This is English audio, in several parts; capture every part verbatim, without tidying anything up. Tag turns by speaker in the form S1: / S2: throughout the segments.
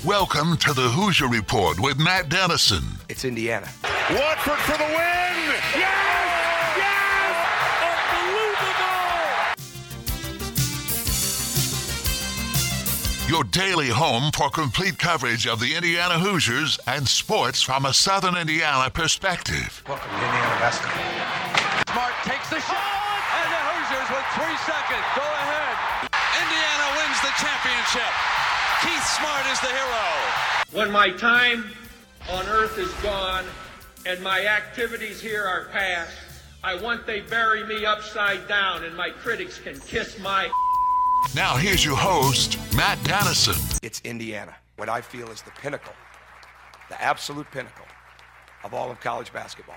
S1: Welcome to the Hoosier Report with Matt Dennison.
S2: It's Indiana.
S3: Watford for the win! Yes! Yes!
S1: Unbelievable! Your daily home for complete coverage of the Indiana Hoosiers and sports from a Southern Indiana perspective.
S2: Welcome to Indiana basketball.
S4: Smart takes the shot, and the Hoosiers with three seconds go ahead. Indiana wins the championship. Keith Smart is the hero.
S5: When my time on earth is gone and my activities here are past, I want they bury me upside down and my critics can kiss my...
S1: Now here's your host, Matt Dennison.
S2: It's Indiana, what I feel is the pinnacle, the absolute pinnacle of all of college basketball.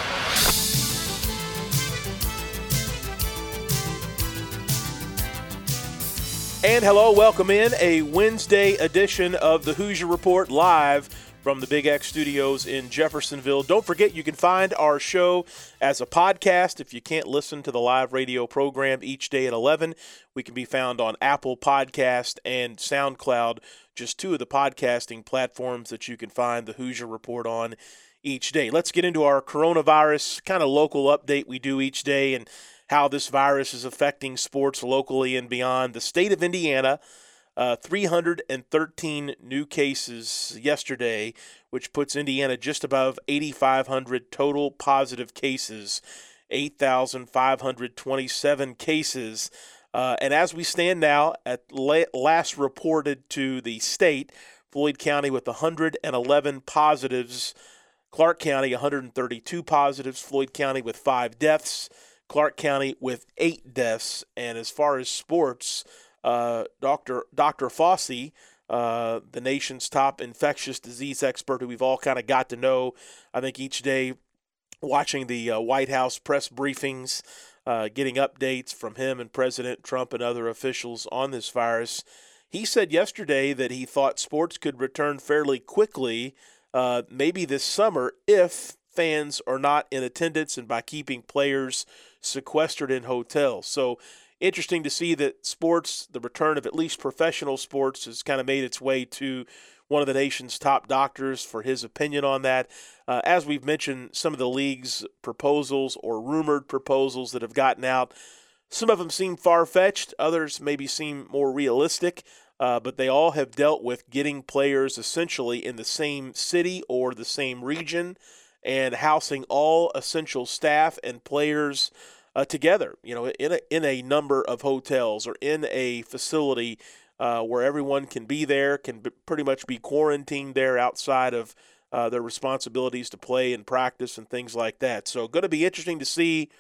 S6: And hello, welcome in a Wednesday edition of the Hoosier Report live from the Big X Studios in Jeffersonville. Don't forget, you can find our show as a podcast. If you can't listen to the live radio program each day at eleven, we can be found on Apple Podcast and SoundCloud, just two of the podcasting platforms that you can find the Hoosier Report on each day. Let's get into our coronavirus kind of local update we do each day and how this virus is affecting sports locally and beyond. The state of Indiana, uh, three hundred thirteen new cases yesterday, which puts Indiana just above eighty-five hundred total positive cases, eight thousand five hundred twenty-seven cases. Uh, and as we stand now, at la- last reported to the state, Floyd County with one hundred eleven positives, Clark County one hundred thirty-two positives, Floyd County with five deaths, Clark County with eight deaths. And as far as sports, uh, Doctor Doctor Fauci, uh, the nation's top infectious disease expert who we've all kind of got to know, I think each day watching the uh, White House press briefings, uh, getting updates from him and President Trump and other officials on this virus. He said yesterday that he thought sports could return fairly quickly, uh, maybe this summer, if fans are not in attendance and by keeping players sequestered in hotels. So interesting to see that sports, the return of at least professional sports, has kind of made its way to one of the nation's top doctors for his opinion on that. Uh, as we've mentioned, some of the league's proposals or rumored proposals that have gotten out, some of them seem far-fetched, others maybe seem more realistic, uh, but they all have dealt with getting players essentially in the same city or the same region and housing all essential staff and players uh, together, you know, in a, in a number of hotels or in a facility uh, where everyone can be there, can b- pretty much be quarantined there outside of uh, their responsibilities to play and practice and things like that. So going to be interesting to see,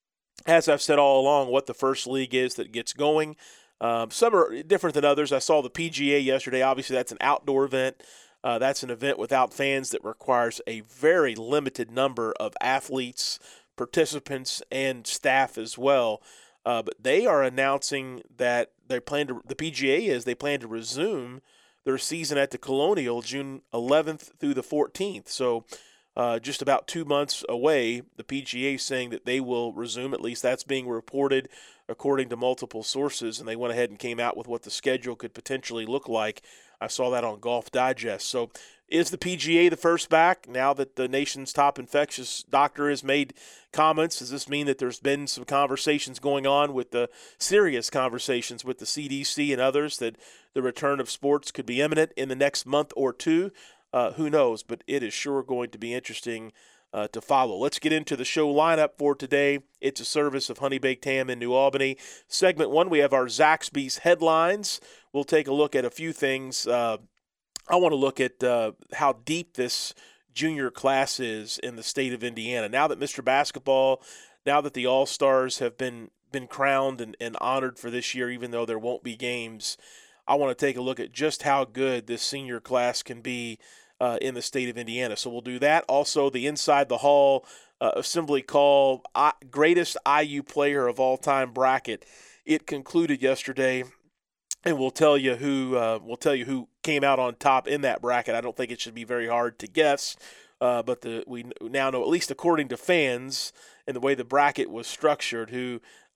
S6: as I've said all along, what the first league is that gets going. Um, some are different than others. I saw the P G A yesterday. Obviously, that's an outdoor event. Uh, that's an event without fans that requires a very limited number of athletes, participants, and staff as well. Uh, but they are announcing that they plan to, the P G A is, they plan to resume their season at the Colonial June eleventh through the fourteenth. So uh, just about two months away, the P G A is saying that they will resume. At least that's being reported according to multiple sources, and they went ahead and came out with what the schedule could potentially look like. I saw that on Golf Digest. So is the P G A the first back now that the nation's top infectious doctor has made comments? Does this mean that there's been some conversations going on with the serious conversations with the C D C and others that the return of sports could be imminent in the next month or two? Uh, who knows? But it is sure going to be interesting uh, to follow. Let's get into the show lineup for today. It's a service of Honey Baked Ham in New Albany. Segment one, we have our Zaxby's headlines. We'll take a look at a few things. Uh, I want to look at uh, how deep this junior class is in the state of Indiana. Now that Mister Basketball, now that the All-Stars have been been crowned and, and honored for this year, even though there won't be games, I want to take a look at just how good this senior class can be uh, in the state of Indiana. So we'll do that. Also, the Inside the Hall uh, Assembly Call I, Greatest I U Player of All Time bracket. It concluded yesterday. And we'll tell you who uh, we'll tell you who came out on top in that bracket. I don't think it should be very hard to guess, uh, but the, we now know, at least according to fans and the way the bracket was structured, who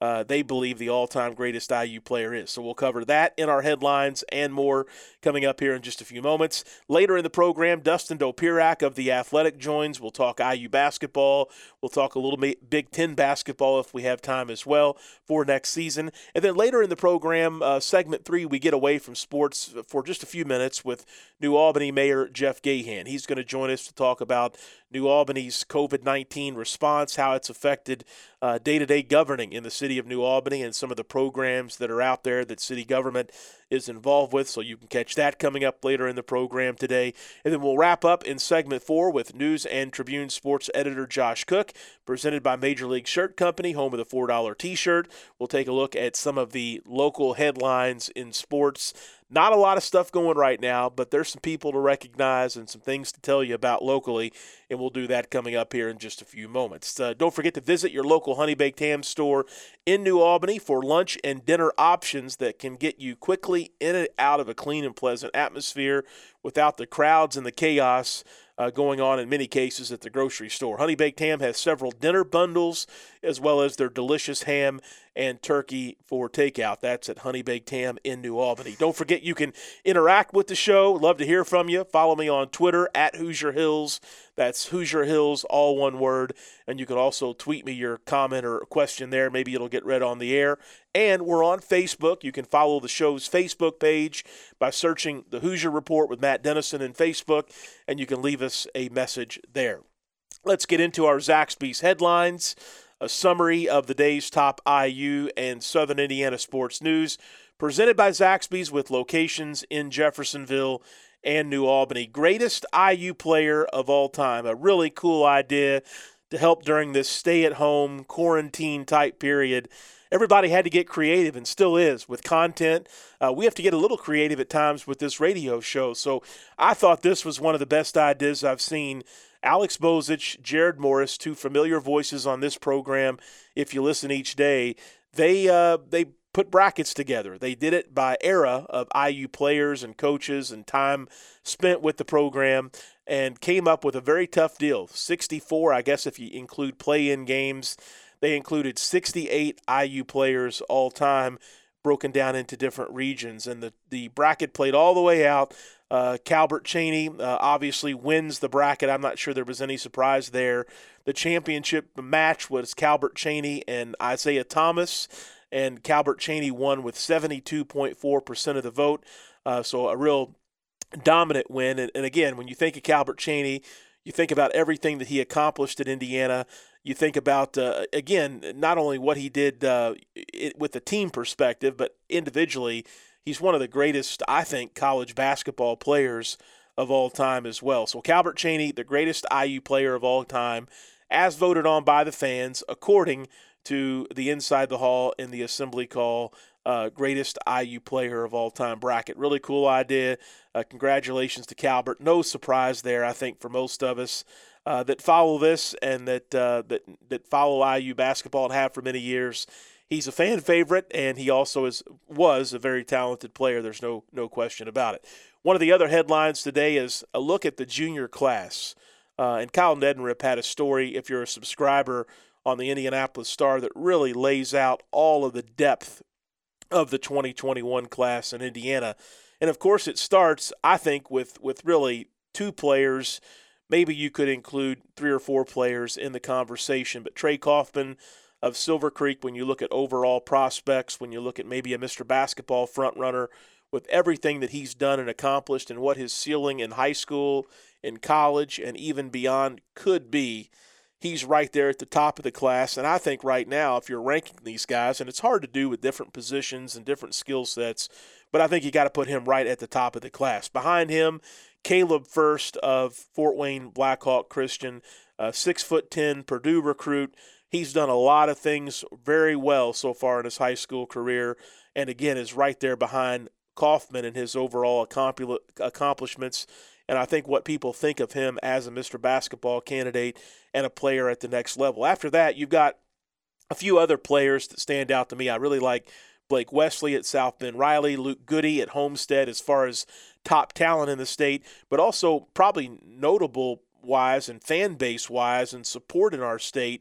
S6: uh, they believe the all-time greatest I U player is. So we'll cover that in our headlines and more coming up here in just a few moments. Later in the program, Dustin Dopirak of The Athletic joins. We'll talk I U basketball. We'll talk a little bit Big Ten basketball if we have time as well for next season. And then later in the program, uh, segment three, we get away from sports for just a few minutes with New Albany Mayor Jeff Gahan. He's going to join us to talk about New Albany's covid nineteen response, how it's affected uh, day-to-day governing in the city of New Albany, and some of the programs that are out there that city government is involved with. So you can catch that coming up later in the program today. And then we'll wrap up in segment four with News and Tribune sports editor Josh Cook, presented by Major League Shirt Company, home of the four dollar T-shirt. We'll take a look at some of the local headlines in sports. Not a lot of stuff going right now, but there's some people to recognize and some things to tell you about locally, and we'll do that coming up here in just a few moments. Uh, don't forget to visit your local Honey Baked Ham store in New Albany for lunch and dinner options that can get you quickly in and out of a clean and pleasant atmosphere without the crowds and the chaos Uh, going on in many cases at the grocery store. Honey Baked Ham has several dinner bundles as well as their delicious ham and turkey for takeout. That's at Honey Baked Ham in New Albany. Don't forget you can interact with the show. Love to hear from you. Follow me on Twitter at Hoosier Hills. That's Hoosier Hills, all one word. And you can also tweet me your comment or question there. Maybe it'll get read on the air. And we're on Facebook. You can follow the show's Facebook page by searching The Hoosier Report with Matt Dennison in Facebook, and you can leave us a message there. Let's get into our Zaxby's headlines, a summary of the day's top I U and Southern Indiana sports news, presented by Zaxby's with locations in Jeffersonville and New Albany. Greatest I U player of all time, a really cool idea to help during this stay-at-home quarantine-type period. Everybody had to get creative and still is with content. Uh, we have to get a little creative at times with this radio show. So I thought this was one of the best ideas I've seen. Alex Bozich, Jared Morris, two familiar voices on this program. If you listen each day, they uh, they put brackets together. They did it by era of I U players and coaches and time spent with the program, and came up with a very tough deal. sixty-four, I guess if you include play-in games. They included sixty-eight I U players all time, broken down into different regions. And the, the bracket played all the way out. Uh, Calbert Cheney uh, obviously wins the bracket. I'm not sure there was any surprise there. The championship match was Calbert Cheney and Isaiah Thomas, and Calbert Cheney won with seventy-two point four percent of the vote. Uh, so a real dominant win. And, and again, when you think of Calbert Cheney, you think about everything that he accomplished at Indiana. You think about, uh, again, not only what he did uh, it, with the team perspective, but individually, he's one of the greatest, I think, college basketball players of all time as well. So Calbert Cheney, the greatest I U player of all time, as voted on by the fans, according to the Inside the Hall in the Assembly Call uh, greatest I U player of all time bracket. Really cool idea. Uh, congratulations to Calbert. No surprise there, I think, for most of us uh, that follow this and that uh, that that follow I U basketball and have for many years. He's a fan favorite, and he also is was a very talented player. There's no no question about it. One of the other headlines today is a look at the junior class. Uh, and Kyle Neddenriep had a story, if you're a subscriber, on the Indianapolis Star that really lays out all of the depth of the twenty twenty-one class in Indiana. And, of course, it starts, I think, with, with really two players. Maybe you could include three or four players in the conversation. But Trey Kaufman of Silver Creek, when you look at overall prospects, when you look at maybe a Mister Basketball frontrunner, with everything that he's done and accomplished and what his ceiling in high school, in college, and even beyond could be, he's right there at the top of the class. And I think right now, if you're ranking these guys, and it's hard to do with different positions and different skill sets, but I think you got to put him right at the top of the class. Behind him, Caleb First of Fort Wayne Blackhawk Christian, a six foot ten Purdue recruit. He's done a lot of things very well so far in his high school career, and again is right there behind Kaufman and his overall accomplishments. And I think what people think of him as a Mister Basketball candidate and a player at the next level. After that, you've got a few other players that stand out to me. I really like Blake Wesley at South Bend Riley, Luke Goody at Homestead as far as top talent in the state, but also probably notable-wise and fan base-wise and support in our state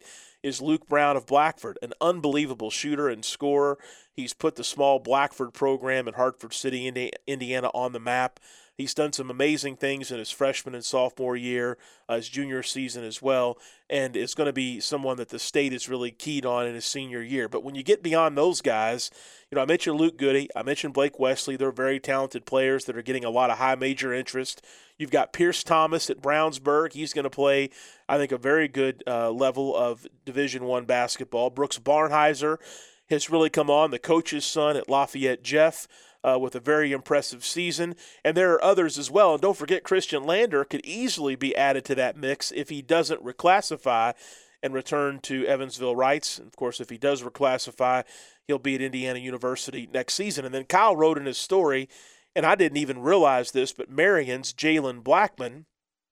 S6: is Luke Brown of Blackford, an unbelievable shooter and scorer. He's put the small Blackford program in Hartford City, Indiana on the map. He's done some amazing things in his freshman and sophomore year, uh, his junior season as well, and is going to be someone that the state is really keyed on in his senior year. But when you get beyond those guys, you know, I mentioned Luke Goody, I mentioned Blake Wesley. They're very talented players that are getting a lot of high major interest. You've got Pierce Thomas at Brownsburg. He's going to play, I think, a very good uh, level of Division One basketball. Brooks Barnheiser has really come on, the coach's son at Lafayette Jeff, uh, with a very impressive season. And there are others as well. And don't forget, Christian Lander could easily be added to that mix if he doesn't reclassify and return to Evansville Rights. And of course, if he does reclassify, he'll be at Indiana University next season. And then Kyle wrote in his story, and I didn't even realize this, but Marion's Jalen Blackman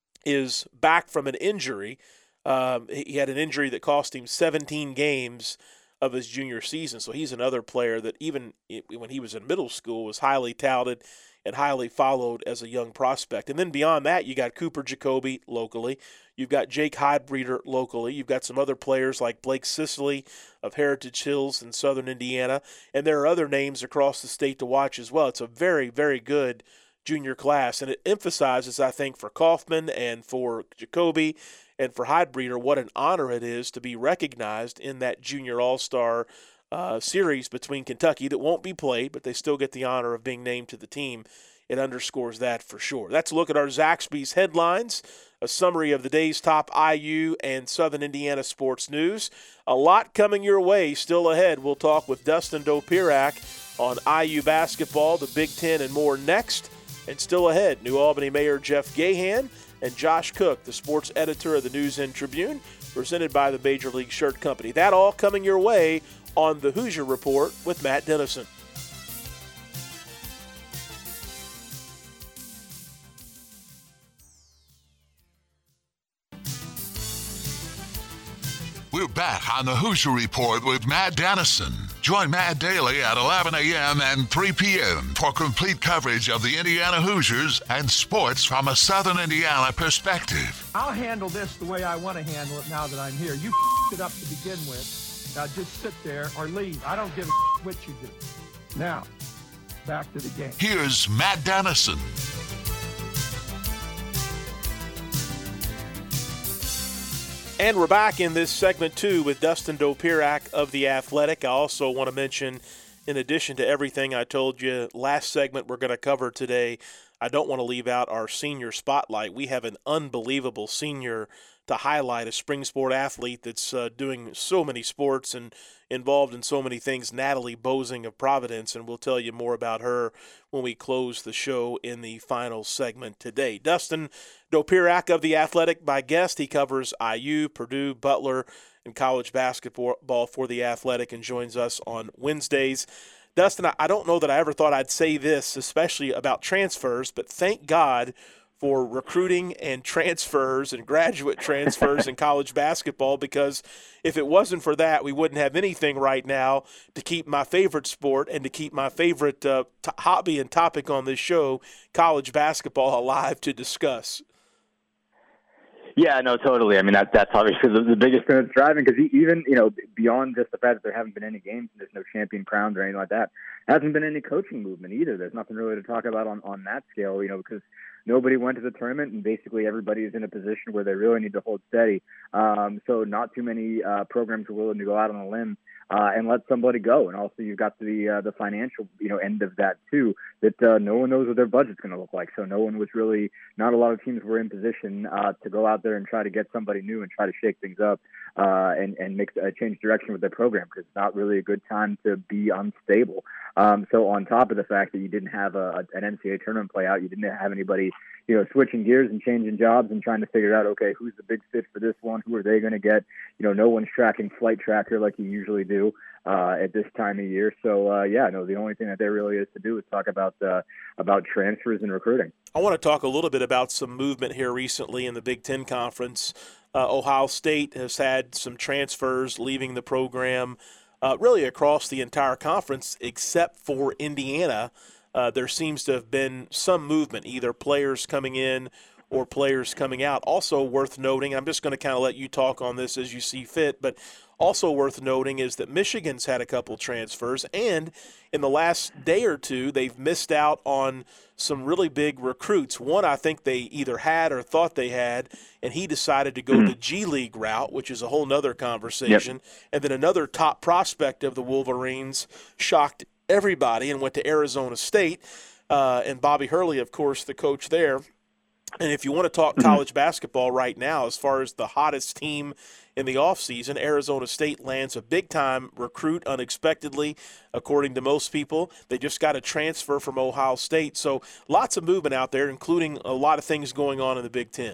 S6: is back from an injury. Um, he had an injury that cost him seventeen games of his junior season. So he's another player that even when he was in middle school was highly touted and highly followed as a young prospect. And then beyond that, you got Cooper Jacoby locally. You've got Jake Heidbreeder locally. You've got some other players like Blake Sicily of Heritage Hills in southern Indiana. And there are other names across the state to watch as well. It's a very, very good junior class. And it emphasizes, I think, for Kaufman and for Jacoby and for Heidbreeder, what an honor it is to be recognized in that junior all-star uh, series between Kentucky that won't be played, but they still get the honor of being named to the team. It underscores that for sure. That's a look at our Zaxby's headlines, a summary of the day's top I U and Southern Indiana sports news. A lot coming your way still ahead. We'll talk with Dustin Dopirak on I U basketball, the Big Ten, and more next. And still ahead, New Albany Mayor Jeff Gahan and Josh Cook, the sports editor of the News and Tribune, presented by the Major League Shirt Company. That all coming your way on the Hoosier Report with Matt Dennison.
S1: We're back on the Hoosier Report with Matt Dennison. Join Matt daily at eleven a.m. and three p.m. for complete coverage of the Indiana Hoosiers and sports from a Southern Indiana perspective.
S5: I'll handle this the way I want to handle it now that I'm here. You it up to begin with. Now just sit there or leave. I don't give a what you do. Now, back to the game.
S1: Here's Matt Dennison.
S6: And we're back in this segment, too, with Dustin Dopirak of The Athletic. I also want to mention, in addition to everything I told you last segment we're going to cover today, I don't want to leave out our senior spotlight. We have an unbelievable senior to highlight, a spring sport athlete that's uh, doing so many sports and involved in so many things, Natalie Bozing of Providence, and we'll tell you more about her when we close the show in the final segment today. Dustin Dopirak of The Athletic, my guest. He covers I U, Purdue, Butler, and college basketball for The Athletic and joins us on Wednesdays. Dustin, I don't know that I ever thought I'd say this, especially about transfers, but thank God for recruiting and transfers and graduate transfers in college basketball, because if it wasn't for that, we wouldn't have anything right now to keep my favorite sport and to keep my favorite uh, t- hobby and topic on this show, college basketball, alive to discuss.
S7: Yeah, no, totally. I mean, that, that's obviously the, the biggest thing that's driving, because even, you know, beyond just the fact that there haven't been any games and there's no champion crowns or anything like that, there hasn't been any coaching movement either. There's nothing really to talk about on, on that scale, you know, because nobody went to the tournament and basically everybody is in a position where they really need to hold steady. Um, so not too many uh, programs are willing to go out on a limb uh, and let somebody go. And also you've got the uh, the financial, you know, end of that too, that uh, no one knows what their budget's going to look like. So no one was really, not a lot of teams were in position uh, to go out there and try to get somebody new and try to shake things up uh, and, and make a change direction with their program, because it's not really a good time to be unstable. Um, so on top of the fact that you didn't have a, an N C double A tournament play out, you didn't have anybody, you know, switching gears and changing jobs and trying to figure out, okay, who's the big fit for this one? Who are they going to get? You know, no one's tracking Flight Tracker like you usually do uh, at this time of year. So, uh, yeah, no, the only thing that there really is to do is talk about uh, about transfers and recruiting.
S6: I want to talk a little bit about some movement here recently in the Big Ten Conference. Uh, Ohio State has had some transfers leaving the program uh, really across the entire conference except for Indiana. Uh, there seems to have been some movement, either players coming in or players coming out. Also worth noting, I'm just going to kind of let you talk on this as you see fit, but also worth noting is that Michigan's had a couple transfers, and in the last day or two, they've missed out on some really big recruits. One I think they either had or thought they had, and he decided to go mm-hmm. the G League route, which is a whole nother conversation. Yep. And then another top prospect of the Wolverines shocked everybody and went to Arizona State. Uh, and Bobby Hurley, of course, the coach there. And if you want to talk mm-hmm. college basketball right now, as far as the hottest team in the offseason, Arizona State lands a big-time recruit unexpectedly, according to most people. They just got a transfer from Ohio State. So lots of movement out there, including a lot of things going on in the Big Ten.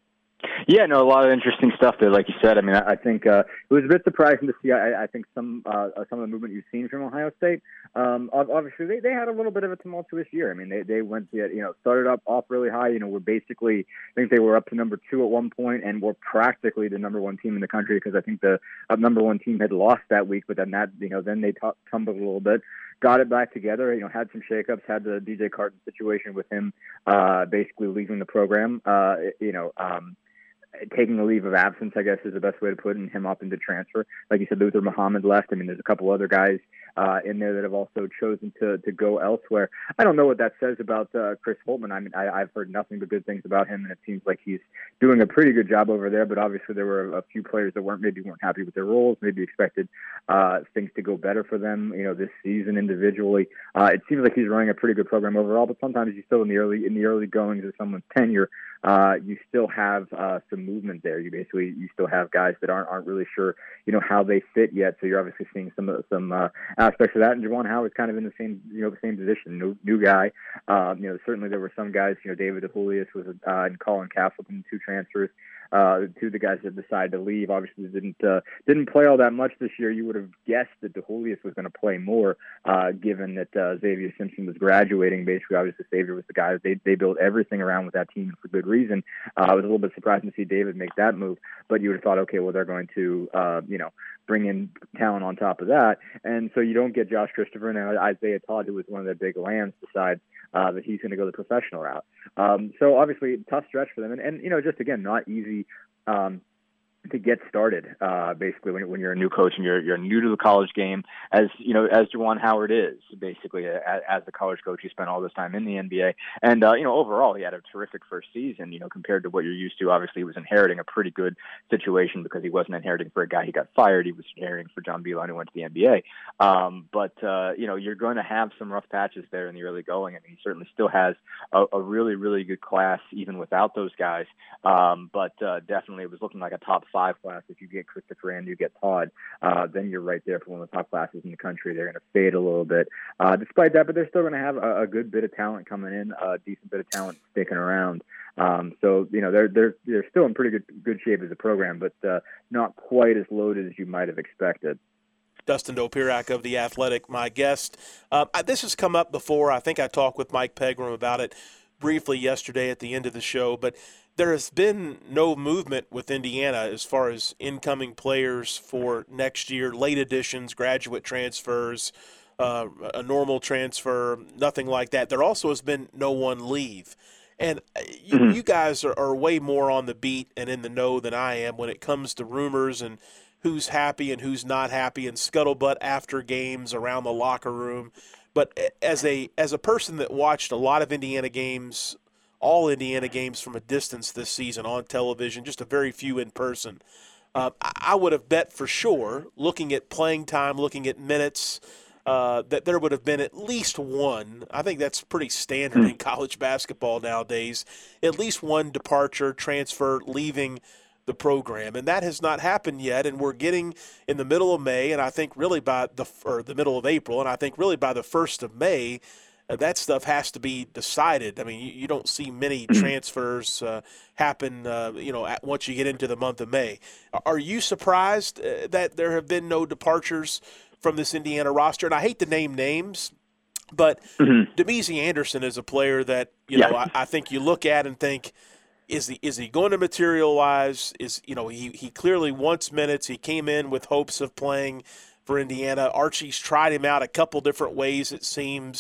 S7: Yeah, no, a lot of interesting stuff there, like you said. I mean, I, I think uh, it was a bit surprising to see. I, I think some uh, some of the movement you've seen from Ohio State. Um, obviously, they, they had a little bit of a tumultuous year. I mean, they they went to, you know started up off really high. You know, were basically I think they were up to number two at one point and were practically the number one team in the country because I think the uh, number one team had lost that week. But then that you know then they t- tumbled a little bit. Got it back together, you know, had some shakeups, had the D J Carton situation with him uh, basically leaving the program, uh, you know, um, taking a leave of absence, I guess is the best way to put it, and him up into transfer. Like you said, Luther Muhammad left. I mean, there's a couple other guys uh, in there that have also chosen to to go elsewhere. I don't know what that says about uh, Chris Holtmann. I mean, I, I've heard nothing but good things about him, and it seems like he's doing a pretty good job over there, but obviously there were a few players that weren't maybe weren't happy with their roles, maybe expected uh, things to go better for them, you know, this season individually. Uh, it seems like he's running a pretty good program overall, but sometimes you still in the early in the early goings of someone's tenure, uh, you still have uh, some movement there. You basically you still have guys that aren't aren't really sure, you know, how they fit yet. So you're obviously seeing some some uh, aspects of that. And Juwan Howard's kind of in the same you know the same position, new new guy. Um, you know, certainly there were some guys. You know, David DeJulius was uh, and Colin Castleton, two transfers. Uh, two of the guys that decided to leave obviously didn't uh, didn't play all that much this year. You would have guessed that DeJulius was going to play more, uh, given that uh, Xavier Simpson was graduating. Basically, obviously Xavier was the guy that they they built everything around with that team for good reason. Uh, I was a little bit surprised to see David make that move, but you would have thought, okay, well they're going to uh, you know bring in talent on top of that, and so you don't get Josh Christopher and Isaiah Todd, who was one of their big lands, decides uh, that he's going to go the professional route. Um, so obviously, tough stretch for them, and, and you know, just again, not easy um, to get started. Uh, basically, when, when you're a new coach and you're you're new to the college game, as you know, as Juwan Howard is basically as, as the college coach, he spent all this time in the N B A, and uh, you know, overall, he had a terrific first season. You know, compared to what you're used to, obviously, he was inheriting a pretty good situation because he wasn't inheriting for a guy he got fired. He was inheriting for John Beilein, who went to the N B A. Um, but uh, you know, you're going to have some rough patches there in the early going. I mean, he certainly still has a, a really, really good class even without those guys. Um, but uh, definitely, it was looking like a top five class. If you get Christopher and you get Todd, uh, then you're right there for one of the top classes in the country. They're going to fade a little bit, uh, despite that, but they're still going to have a, a good bit of talent coming in, a decent bit of talent sticking around. Um, so you know they're they're they're still in pretty good good shape as a program, but uh, not quite as loaded as you might have expected.
S6: Dustin Dopirak of The Athletic, my guest. Uh, this has come up before. I think I talked with Mike Pegram about it briefly yesterday at the end of the show, but there has been no movement with Indiana as far as incoming players for next year, late additions, graduate transfers, uh, a normal transfer, nothing like that. There also has been no one leave. And you, mm-hmm. you guys are, are way more on the beat and in the know than I am when it comes to rumors and who's happy and who's not happy and scuttlebutt after games around the locker room. But as a as a person that watched a lot of Indiana games, all Indiana games from a distance this season on television, just a very few in person, uh, I would have bet for sure, looking at playing time, looking at minutes, uh, that there would have been at least one. I think that's pretty standard in college basketball nowadays. At least one departure, transfer, leaving the program, and that has not happened yet. And we're getting in the middle of May, and I think really by the or the middle of April, and I think really by the first of May, uh, that stuff has to be decided. I mean, you, you don't see many transfers uh, happen, uh, you know, at, once you get into the month of May. Are you surprised uh, that there have been no departures from this Indiana roster? And I hate to name names, but mm-hmm. Demezy Anderson is a player that you yeah. know I, I think you look at and think, Is he is he going to materialize? Is you know he, he clearly wants minutes. He came in with hopes of playing for Indiana. Archie's tried him out a couple different ways, it seems.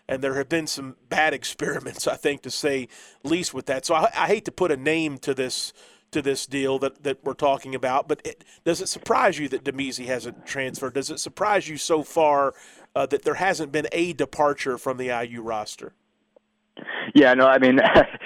S6: and there have been some bad experiments, I think, to say least with that. So I, I hate to put a name to this to this deal that, that we're talking about, but it, does it surprise you that Damezi hasn't transferred? Does it surprise you so far uh, that there hasn't been a departure from the I U roster?
S7: Yeah, no, I mean,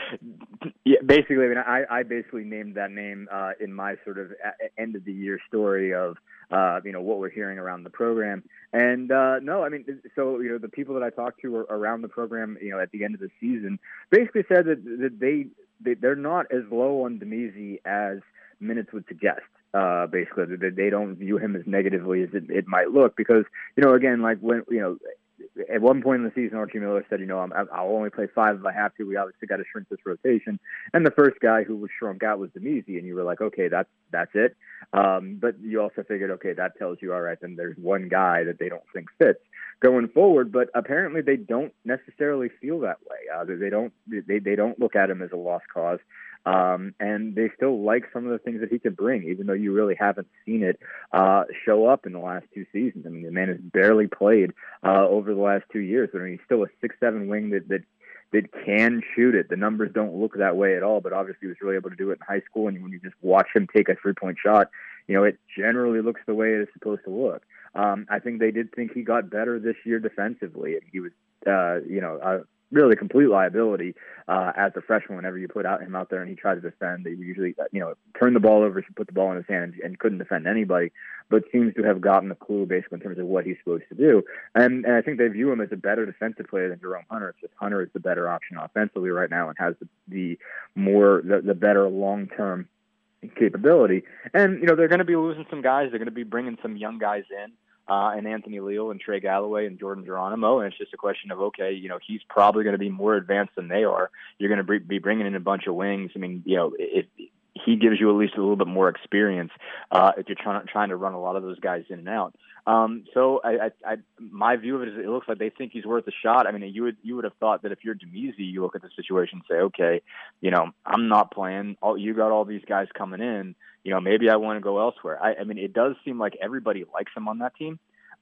S7: yeah, basically, I mean, I, I basically named that name uh, in my sort of end of the year story of, uh, you know, what we're hearing around the program. And uh, no, I mean, so, you know, the people that I talked to around the program, you know, at the end of the season basically said that, that they, they, they're not as low on Damezi as minutes would suggest. Uh, basically, that they don't view him as negatively as it, it might look because, you know, again, like when, you know, at one point in the season, Archie Miller said, you know, I'm, I'll only play five if I have to. We obviously got to shrink this rotation. And the first guy who was shrunk out was Damezi, and you were like, okay, that's that's it. Um, but you also figured, okay, that tells you, all right, then there's one guy that they don't think fits going forward. But apparently they don't necessarily feel that way. Uh, they don't they, they don't look at him as a lost cause. Um, and they still like some of the things that he could bring, even though you really haven't seen it uh, show up in the last two seasons. I mean, the man has barely played uh, over the last two years. I mean, he's still a six seven wing that, that that can shoot it. The numbers don't look that way at all, but obviously he was really able to do it in high school. And when you just watch him take a three-point shot, you know, it generally looks the way it is supposed to look. Um, I think they did think he got better this year defensively. And he was, uh, you know, uh, really complete liability uh, as a freshman. Whenever you put out him out there and he tried to defend, they usually, you know, turn the ball over, put the ball in his hand, and, and couldn't defend anybody. But seems to have gotten a clue basically in terms of what he's supposed to do. And, and I think they view him as a better defensive player than Jerome Hunter. It's just Hunter is the better option offensively right now and has the, the more the, the better long term capability. And you know they're going to be losing some guys. They're going to be bringing some young guys in. Uh, and Anthony Leal and Trey Galloway and Jordan Geronimo, and it's just a question of, okay, you know, he's probably going to be more advanced than they are. You're going to be bringing in a bunch of wings. I mean, you know, if he gives you at least a little bit more experience uh, if you're trying trying to run a lot of those guys in and out. Um, so I, I, I, my view of it is it looks like they think he's worth a shot. I mean, you would you would have thought that if you're Damezi, you look at the situation and say, okay, you know, I'm not playing. All, you got all these guys coming in. You know, maybe I want to go elsewhere. I, I mean, it does seem like everybody likes him on that team.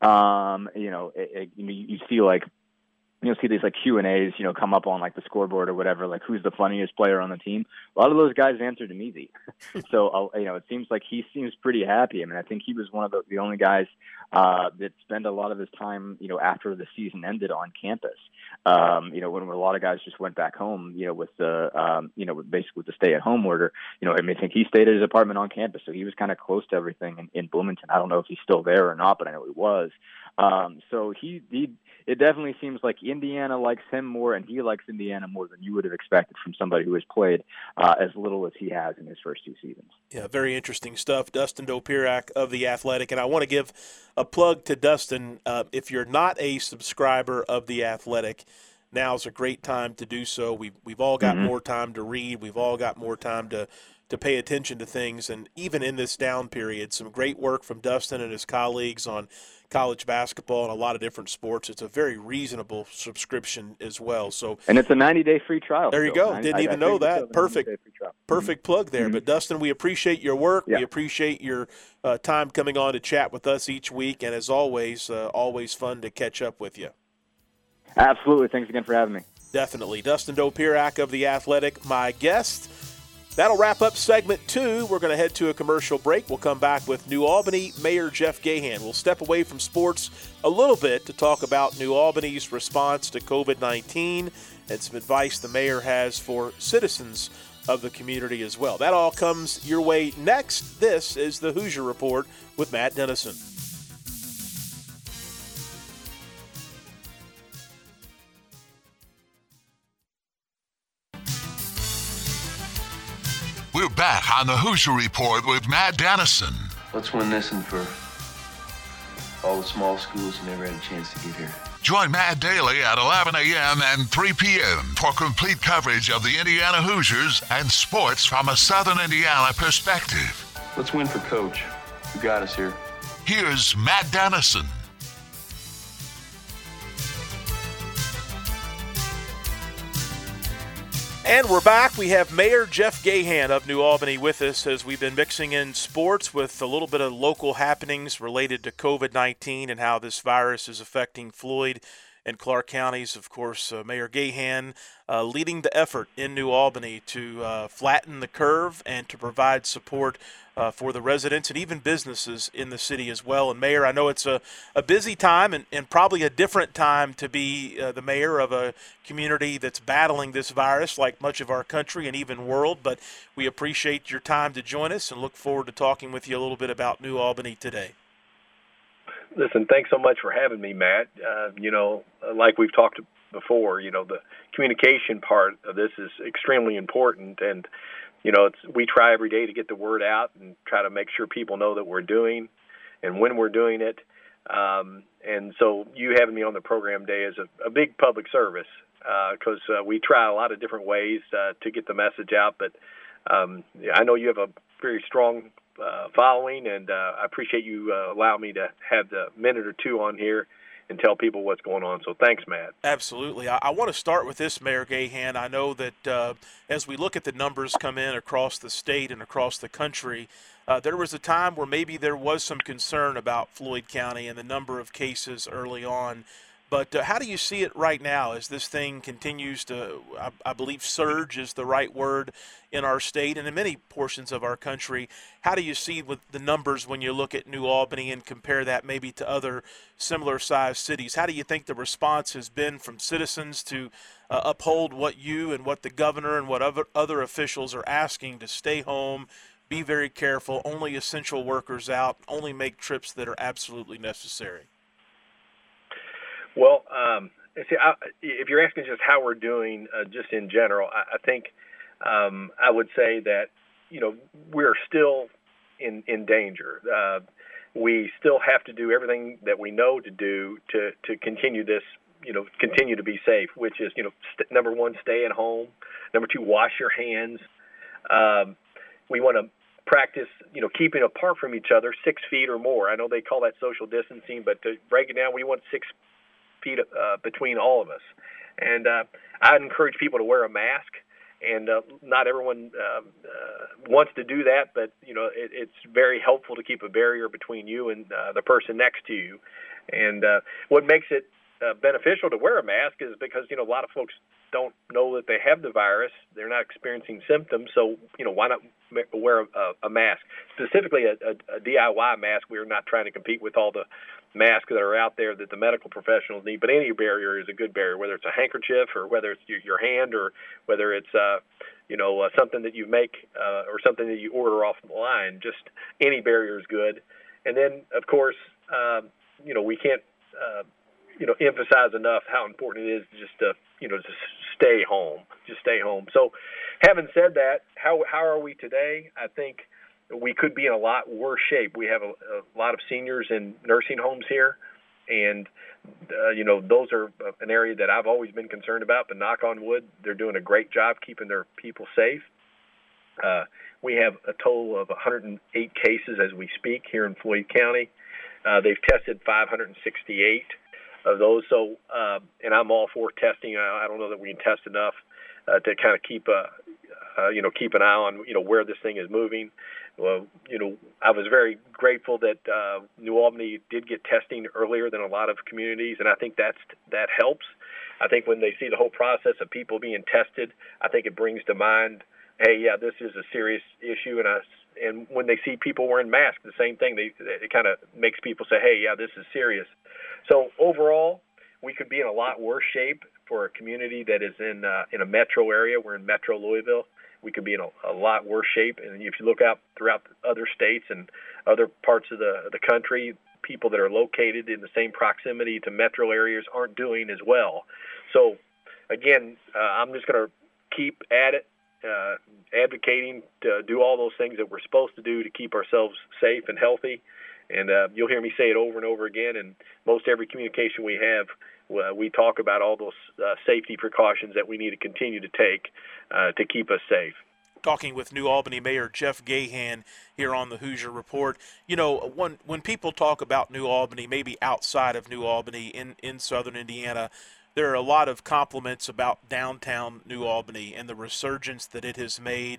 S7: Um, you know, it, it, you, you see like, you'll see these like Q and A's, you know, come up on like the scoreboard or whatever, like who's the funniest player on the team. A lot of those guys answer Damezi. So, uh, you know, it seems like he seems pretty happy. I mean, I think he was one of the, the only guys uh, that spent a lot of his time, you know, after the season ended on campus. Um, you know, when a lot of guys just went back home, you know, with the, um, you know, with basically with the stay-at-home order, you know, I mean, I think he stayed at his apartment on campus, so he was kind of close to everything in, in Bloomington. I don't know if he's still there or not, but I know he was. Um, so he, he, it definitely seems like Indiana likes him more, and he likes Indiana more than you would have expected from somebody who has played uh, as little as he has in his first two seasons.
S6: Yeah, very interesting stuff. Dustin Dopirak of The Athletic, and I want to give a plug to Dustin. Uh, if you're not a subscriber of The Athletic, now's a great time to do so. We've, we've all got mm-hmm. more time to read. We've all got more time to to pay attention to things, and even in this down period, some great work from Dustin and his colleagues on college basketball and a lot of different sports. It's a very reasonable subscription as well. So,
S7: and it's a ninety-day free trial.
S6: There you
S7: so.
S6: go. Didn't I, even I know that. Perfect. Perfect mm-hmm. plug there. Mm-hmm. But, Dustin, we appreciate your work. Yeah. We appreciate your uh, time coming on to chat with us each week, and as always, uh, always fun to catch up with you.
S7: Absolutely. Thanks again for having me.
S6: Definitely. Dustin Dopirak of The Athletic, my guest. That'll wrap up segment two. We're going to head to a commercial break. We'll come back with New Albany Mayor Jeff Gahan. We'll step away from sports a little bit to talk about New Albany's response to covid nineteen and some advice the mayor has for citizens of the community as well. That all comes your way next. This is the Hoosier Report with Matt Dennison.
S1: We're back on the Hoosier Report with Matt Dennison.
S8: Let's win this and for all the small schools who never had a chance to get here.
S1: Join Matt daily at eleven a.m. and three p.m. for complete coverage of the Indiana Hoosiers and sports from a Southern Indiana perspective.
S8: Let's win for Coach, who got us here.
S1: Here's Matt Dennison.
S6: And we're back. We have Mayor Jeff Gahan of New Albany with us as we've been mixing in sports with a little bit of local happenings related to covid nineteen and how this virus is affecting Floyd and Clark counties. Of course, uh, Mayor Gahan uh, leading the effort in New Albany to uh, flatten the curve and to provide support uh, for the residents and even businesses in the city as well. And Mayor, I know it's a, a busy time and, and probably a different time to be uh, the mayor of a community that's battling this virus like much of our country and even world, but we appreciate your time to join us and look forward to talking with you a little bit about New Albany today.
S9: Listen, thanks so much for having me, Matt. Uh, you know, like we've talked before, you know, the communication part of this is extremely important. And, you know, it's, we try every day to get the word out and try to make sure people know that we're doing and when we're doing it. Um, and so you having me on the program day is a, a big public service because uh, uh, we try a lot of different ways uh, to get the message out. But um, I know you have a very strong Uh, following, and uh, I appreciate you uh, allowing me to have the minute or two on here and tell people what's going on. So thanks, Matt.
S6: Absolutely. I, I want to start with this, Mayor Gahan. I know that uh, as we look at the numbers come in across the state and across the country, uh, there was a time where maybe there was some concern about Floyd County and the number of cases early on. But uh, how do you see it right now as this thing continues to, I, I believe surge is the right word in our state and in many portions of our country? How do you see with the numbers when you look at New Albany and compare that maybe to other similar sized cities? How do you think the response has been from citizens to uh, uphold what you and what the governor and what other, other officials are asking to stay home, be very careful, only essential workers out, only make trips that are absolutely necessary?
S9: Well, um, see, I, if you're asking just how we're doing, uh, just in general, I, I think um, I would say that, you know, we're still in, in danger. Uh, we still have to do everything that we know to do to, to continue this, you know, continue to be safe, which is, you know, st- number one, stay at home. Number two, wash your hands. Um, we want to practice, you know, keeping apart from each other six feet or more. I know they call that social distancing, but to break it down, we want six feet uh, between all of us. And uh, I'd encourage people to wear a mask. And uh, not everyone uh, uh, wants to do that, but, you know, it, it's very helpful to keep a barrier between you and uh, the person next to you. And uh, what makes it uh, beneficial to wear a mask is because, you know, a lot of folks don't know that they have the virus. They're not experiencing symptoms. So, you know, why not wear a, a mask? Specifically a, a, a D I Y mask. We're not trying to compete with all the masks that are out there that the medical professionals need, but any barrier is a good barrier, whether it's a handkerchief or whether it's your, your hand or whether it's, uh, you know, uh, something that you make uh, or something that you order off the line. Just any barrier is good. And then, of course, um, you know, we can't, uh, you know, emphasize enough how important it is just to, you know, just stay home, just stay home. So having said that, how how are we today? I think we could be in a lot worse shape. We have a, a lot of seniors in nursing homes here, and, uh, you know, those are an area that I've always been concerned about, but knock on wood, they're doing a great job keeping their people safe. Uh, we have a total of one hundred eight cases as we speak here in Floyd County. Uh, they've tested five hundred sixty-eight of those. So, uh, and I'm all for testing. I, I don't know that we can test enough uh, to kind of keep a, uh, you know, keep an eye on, you know, where this thing is moving. Well, you know, I was very grateful that uh, New Albany did get testing earlier than a lot of communities, and I think that's that helps. I think when they see the whole process of people being tested, I think it brings to mind, hey, yeah, this is a serious issue, and I, and when they see people wearing masks, the same thing, they it kind of makes people say, hey, yeah, this is serious. So overall, we could be in a lot worse shape for a community that is in uh, in a metro area. We're in Metro Louisville. We could be in a, a lot worse shape. And if you look out throughout other states and other parts of the the country, people that are located in the same proximity to metro areas aren't doing as well. So, again, uh, I'm just going to keep at it, uh, advocating to do all those things that we're supposed to do to keep ourselves safe and healthy. And uh, you'll hear me say it over and over again. And most every communication we have, uh, we talk about all those uh, safety precautions that we need to continue to take uh, to keep us safe.
S6: Talking with New Albany Mayor Jeff Gahan here on the Hoosier Report. You know, when when people talk about New Albany, maybe outside of New Albany in, in southern Indiana, there are a lot of compliments about downtown New Albany and the resurgence that it has made.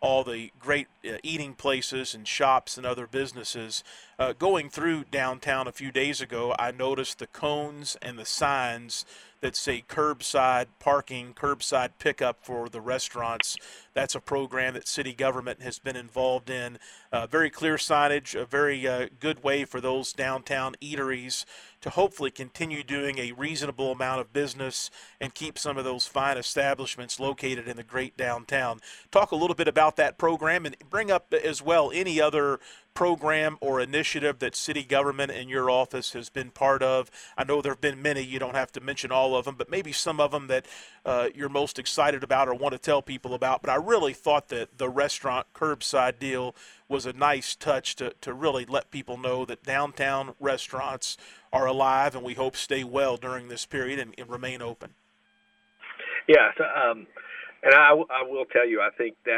S6: all the great uh, eating places and shops and other businesses. Uh, going through downtown a few days ago, I noticed the cones and the signs that say curbside parking, curbside pickup for the restaurants. That's a program that city government has been involved in. Uh, very clear signage, a very uh, good way for those downtown eateries to hopefully continue doing a reasonable amount of business and keep some of those fine establishments located in the great downtown. Talk a little bit about that program and bring up as well any other program or initiative that city government and your office has been part of. I know there have been many, you don't have to mention all of them, but maybe some of them that uh, you're most excited about or want to tell people about. But I really thought that the restaurant curbside deal was a nice touch to, to really let people know that downtown restaurants are alive and we hope stay well during this period and, and remain open.
S9: Yeah, so, um, and I, I will tell you, I think that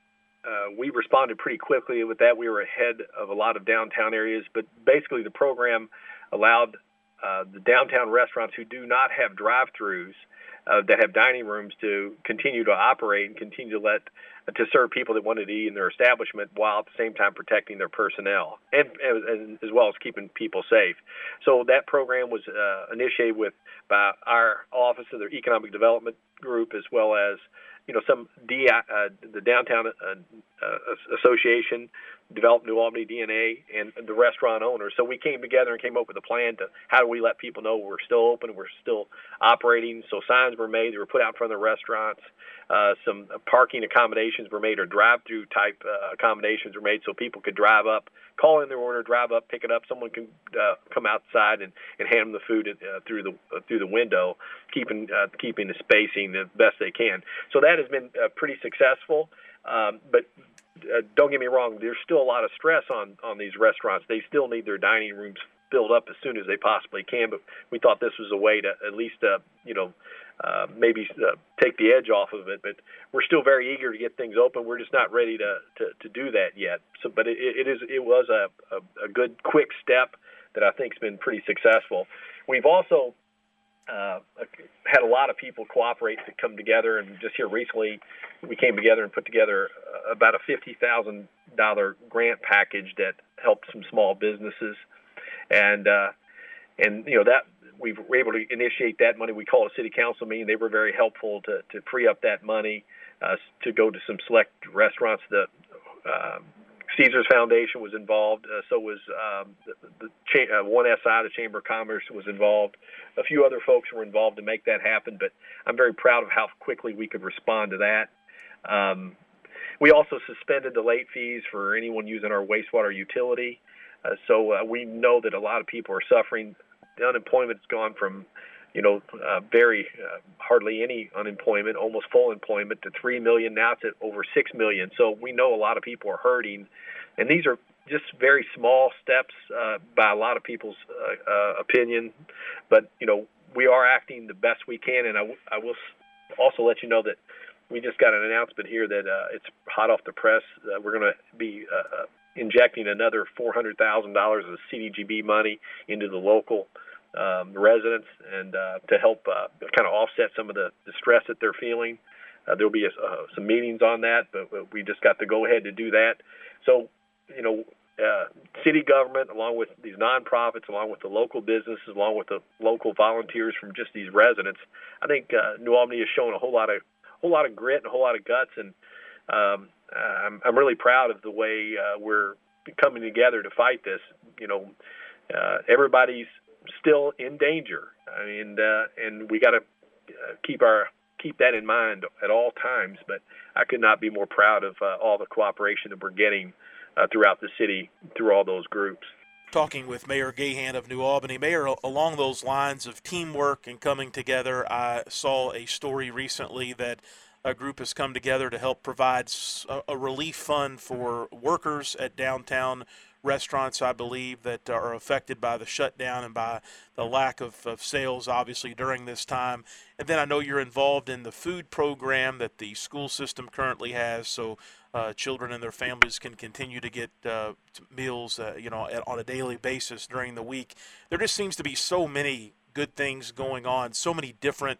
S9: Uh, we responded pretty quickly with that. We were ahead of a lot of downtown areas, but basically the program allowed uh, the downtown restaurants who do not have drive-throughs uh, that have dining rooms to continue to operate and continue to let to serve people that wanted to eat in their establishment while at the same time protecting their personnel and, and as well as keeping people safe. So that program was uh, initiated with by our office of the economic development group as well as you know, some D, uh, the Downtown uh, uh, Association, developed New Albany D N A, and the restaurant owners. So we came together and came up with a plan to how do we let people know we're still open, we're still operating. So signs were made, they were put out in front of the restaurants. Uh, some parking accommodations were made, or drive-through type uh, accommodations were made, so people could drive up, call in their order, drive up, pick it up. Someone can uh, come outside and, and hand them the food uh, through the uh, through the window, keeping uh, keeping the spacing the best they can. So that has been uh, pretty successful. Um, but uh, don't get me wrong, there's still a lot of stress on on these restaurants. They still need their dining rooms filled up as soon as they possibly can. But we thought this was a way to at least uh, you know. Uh, maybe uh, take the edge off of it, but we're still very eager to get things open. We're just not ready to, to, to do that yet. So, but it, it is it was a, a, a good quick step that I think has been pretty successful. We've also uh, had a lot of people cooperate to come together, and just here recently we came together and put together about a fifty thousand dollars grant package that helped some small businesses, and uh, and you know that. We were able to initiate that money. We called a city council meeting. They were very helpful to, to free up that money uh, to go to some select restaurants. The uh, Caesars Foundation was involved. Uh, so was um, the, the cha- uh, one S I, the Chamber of Commerce, was involved. A few other folks were involved to make that happen. But I'm very proud of how quickly we could respond to that. Um, we also suspended the late fees for anyone using our wastewater utility. Uh, so uh, we know that a lot of people are suffering. The unemployment's gone from, you know, uh, very uh, hardly any unemployment, almost full employment, to three million. Now it's at over six million. So we know a lot of people are hurting, and these are just very small steps uh, by a lot of people's uh, uh, opinion. But you know, we are acting the best we can, and I, w- I will also let you know that we just got an announcement here that uh, it's hot off the press. Uh, we're going to be uh, injecting another four hundred thousand dollars of C D G B money into the local um, residents, and uh, to help uh, kind of offset some of the, the stress that they're feeling. Uh, there'll be a, uh, some meetings on that, but, but we just got to go ahead to do that. So, you know, uh, city government, along with these nonprofits, along with the local businesses, along with the local volunteers from just these residents, I think uh, New Albany has shown a whole lot of whole lot of grit and a whole lot of guts, and um, I'm, I'm really proud of the way uh, we're coming together to fight this. You know, uh, everybody's still in danger, I mean, uh, and we got to uh, keep our keep that in mind at all times. But I could not be more proud of uh, all the cooperation that we're getting uh, throughout the city through all those groups.
S6: Talking with Mayor Gahan of New Albany. Mayor, along those lines of teamwork and coming together, I saw a story recently that a group has come together to help provide a relief fund for workers at downtown restaurants, I believe, that are affected by the shutdown and by the lack of, of sales, obviously, during this time. And then I know you're involved in the food program that the school system currently has, so uh, children and their families can continue to get uh, meals, uh, you know, on a daily basis during the week. There just seems to be so many good things going on, so many different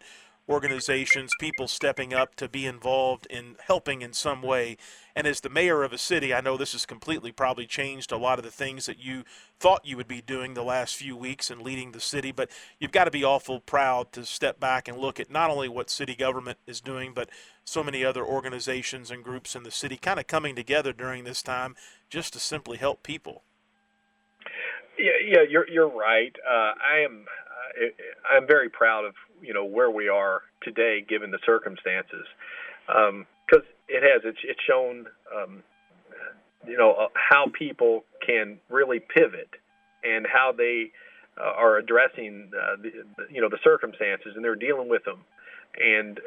S6: organizations, people stepping up to be involved in helping in some way. And as the mayor of a city, I know this has completely probably changed a lot of the things that you thought you would be doing the last few weeks and leading the city, but you've got to be awful proud to step back and look at not only what city government is doing, but so many other organizations and groups in the city kind of coming together during this time just to simply help people.
S9: Yeah, yeah, you're you're right. Uh, I am uh, I'm very proud of you know where we are today, given the circumstances, because um, it has it's, it's shown um, you know uh, how people can really pivot and how they uh, are addressing uh, the, the you know the circumstances, and they're dealing with them. And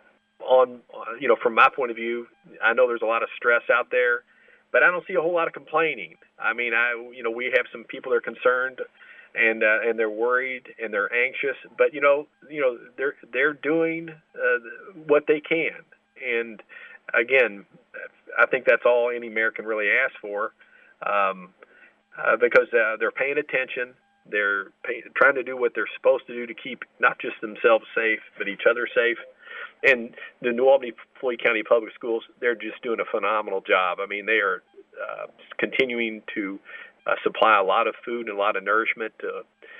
S9: on uh, you know from my point of view, I know there's a lot of stress out there, but I don't see a whole lot of complaining. I mean, I you know we have some people that are concerned, and uh, and they're worried and they're anxious. But you know you know they're they're doing uh, what they can. And again, I think that's all any mayor can really ask for, um, uh, because uh, they're paying attention. They're pay, trying to do what they're supposed to do to keep not just themselves safe, but each other safe. And the New Albany-Floyd County Public Schools, they're just doing a phenomenal job. I mean, they are uh, continuing to uh, supply a lot of food and a lot of nourishment to,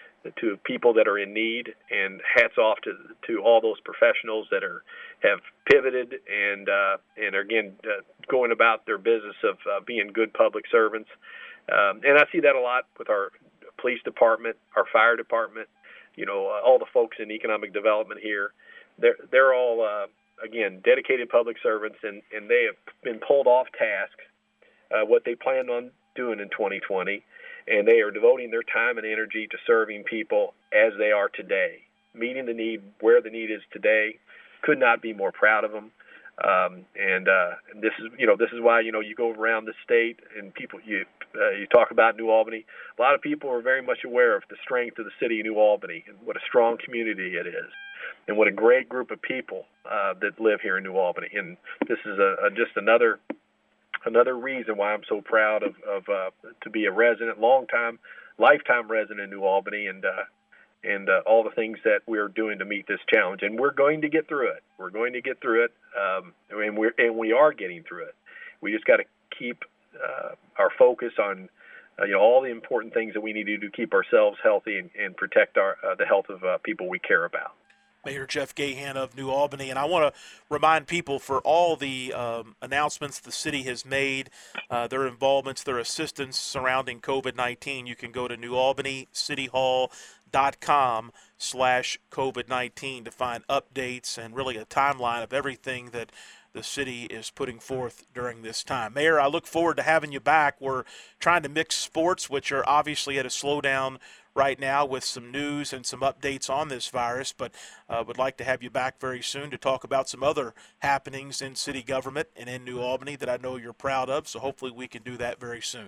S9: to people that are in need. And hats off to to all those professionals that are have pivoted and uh, and are again uh, going about their business of uh, being good public servants. Um, and I see that a lot with our police department, our fire department. You know, uh, all the folks in economic development here. They're they're all uh, again dedicated public servants, and, and they have been pulled off task uh, what they planned on doing in twenty twenty, and they are devoting their time and energy to serving people as they are today, meeting the need where the need is today. Could not be more proud of them. Um, and, uh, and this is you know this is why you know you go around the state and people you uh, you talk about New Albany. A lot of people are very much aware of the strength of the city of New Albany and what a strong community it is. And what a great group of people uh, that live here in New Albany. And this is a, a, just another another reason why I'm so proud of, of uh, to be a resident, long-time, lifetime resident in New Albany, and uh, and uh, all the things that we're doing to meet this challenge. And we're going to get through it. We're going to get through it, um, and we're and we are getting through it. We just got to keep uh, our focus on uh, you know all the important things that we need to do to keep ourselves healthy and, and protect our uh, the health of uh, people we care about.
S6: Mayor Jeff Gahan of New Albany. And I want to remind people for all the um, announcements the city has made, uh, their involvements, their assistance surrounding COVID nineteen, you can go to new albany city hall dot com slash COVID nineteen to find updates and really a timeline of everything that the city is putting forth during this time. Mayor, I look forward to having you back. We're trying to mix sports, which are obviously at a slowdown right now, with some news and some updates on this virus, but uh, would like to have you back very soon to talk about some other happenings in city government and in New Albany that I know you're proud of, so hopefully we can do that very soon.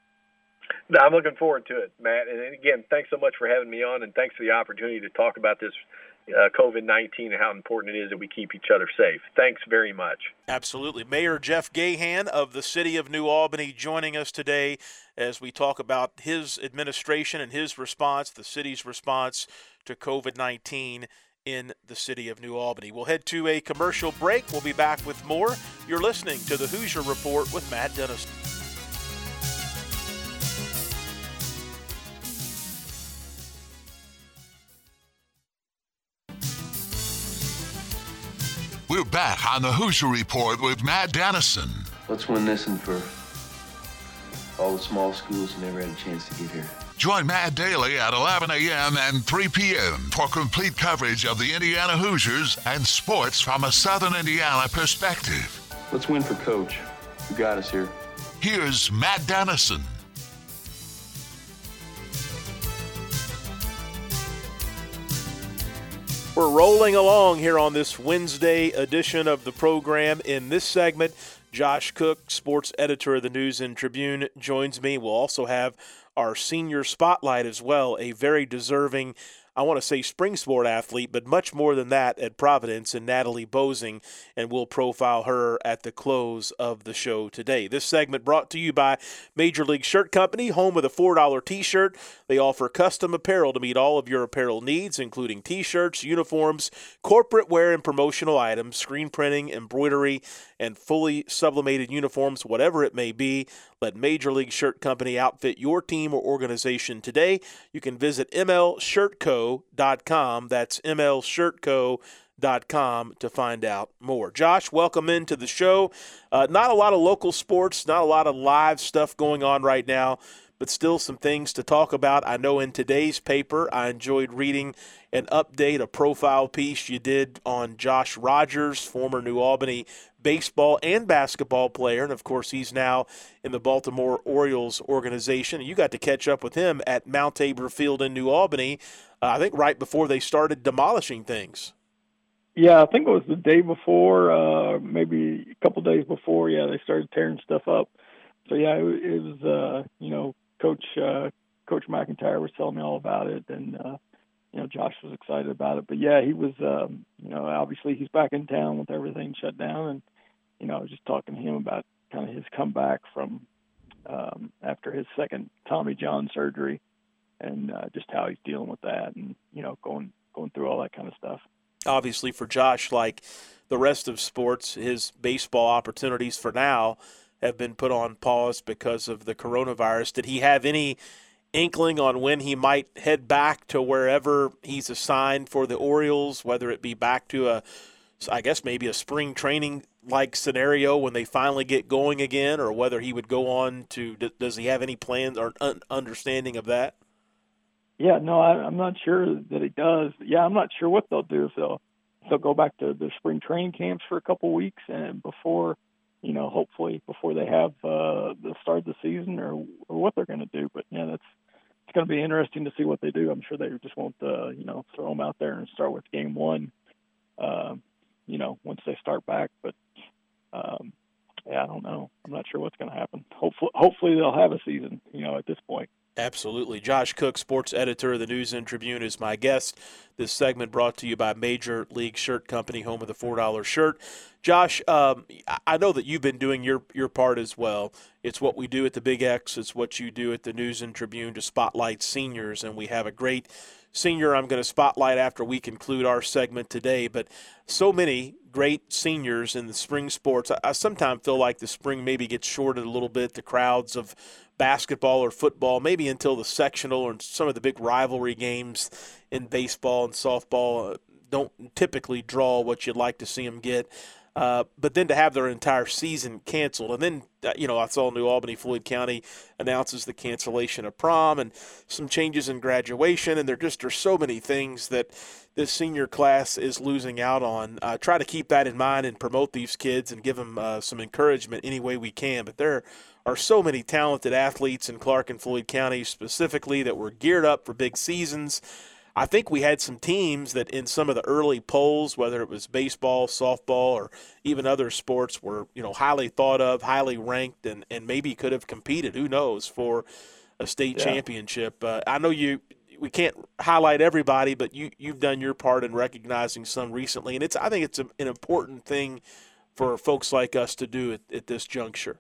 S9: No, I'm looking forward to it, Matt. And again, thanks so much for having me on, and thanks for the opportunity to talk about this uh, COVID nineteen and how important it is that we keep each other safe. Thanks very much.
S6: Absolutely. Mayor Jeff Gahan of the city of New Albany joining us today as we talk about his administration and his response, the city's response to COVID nineteen in the city of New Albany. We'll head to a commercial break. We'll be back with more. You're listening to the Hoosier Report with Matt Dennison.
S1: We're back on the Hoosier Report with Matt Dennison.
S8: Let's win this one for all the small schools who never had a chance to get here.
S1: Join Matt daily at eleven a.m. and three p.m. for complete coverage of the Indiana Hoosiers and sports from a Southern Indiana perspective.
S8: Let's win for Coach, who got us here.
S1: Here's Matt Dennison.
S6: We're rolling along here on this Wednesday edition of the program. In this segment, Josh Cook, sports editor of the News and Tribune, joins me. We'll also have our senior spotlight as well, a very deserving I want to say spring sport athlete, but much more than that at Providence, and Natalie Bozing, and we'll profile her at the close of the show today. This segment brought to you by Major League Shirt Company, home of the four dollar T-shirt. They offer custom apparel to meet all of your apparel needs, including T-shirts, uniforms, corporate wear and promotional items, screen printing, embroidery, and fully sublimated uniforms, whatever it may be. Let Major League Shirt Company outfit your team or organization today. You can visit M L shirt co dot com. That's M L shirt co dot com to find out more. Josh, welcome into the show. Uh, not a lot of local sports, not a lot of live stuff going on right now, but still some things to talk about. I know in today's paper, I enjoyed reading an update, a profile piece you did on Josh Rogers, former New Albany baseball and basketball player, and of course he's now in the Baltimore Orioles organization. You got to catch up with him at Mount Tabor Field in New Albany, uh, I think right before they started demolishing things.
S10: Yeah, I think it was the day before, uh, maybe a couple days before, yeah, they started tearing stuff up. So, yeah, it, it was, uh, you know, Coach uh, Coach McIntyre was telling me all about it, and, uh, you know, Josh was excited about it. But, yeah, he was, um, you know, obviously he's back in town with everything shut down. And, you know, I was just talking to him about kind of his comeback from um, after his second Tommy John surgery and uh, just how he's dealing with that and, you know, going going through all that kind of stuff.
S6: Obviously for Josh, like the rest of sports, his baseball opportunities for now have been put on pause because of the coronavirus. Did he have any inkling on when he might head back to wherever he's assigned for the Orioles, whether it be back to a, I guess maybe a spring training like scenario when they finally get going again, or whether he would go on to, does he have any plans or un- understanding of that?
S10: Yeah, no, I, I'm not sure that he does. Yeah, I'm not sure what they'll do. If they'll, they'll go back to the spring training camps for a couple weeks and before, you know, hopefully before they have uh, the start of the season, or, or what they're going to do. But, yeah, that's it's going to be interesting to see what they do. I'm sure they just won't, uh, you know, throw them out there and start with game one, uh, you know, once they start back. But, um, yeah, I don't know. I'm not sure what's going to happen. Hopefully, hopefully they'll have a season, you know, at this point.
S6: Absolutely. Josh Cook, sports editor of the News and Tribune, is my guest. This segment brought to you by Major League Shirt Company, home of the four dollar shirt. Josh, um, I know that you've been doing your, your part as well. It's what we do at the Big X. It's what you do at the News and Tribune to spotlight seniors, and we have a great senior I'm going to spotlight after we conclude our segment today. But so many great seniors in the spring sports. I, I sometimes feel like the spring maybe gets shorted a little bit. The crowds of basketball or football, maybe until the sectional or some of the big rivalry games in baseball and softball, uh, don't typically draw what you'd like to see them get. Uh, but then to have their entire season canceled. And then, uh, you know, I saw New Albany, Floyd County announces the cancellation of prom and some changes in graduation. And there just are so many things that this senior class is losing out on. Uh, try to keep that in mind and promote these kids and give them uh, some encouragement any way we can. But there are so many talented athletes in Clark and Floyd County specifically that were geared up for big seasons. I think we had some teams that in some of the early polls, whether it was baseball, softball, or even other sports, were, you know, highly thought of, highly ranked, and, and maybe could have competed, who knows, for a state yeah. championship. Uh, I know you we can't highlight everybody, but you, you've done your part in recognizing some recently, and it's I think it's a, an important thing for folks like us to do at, at this juncture.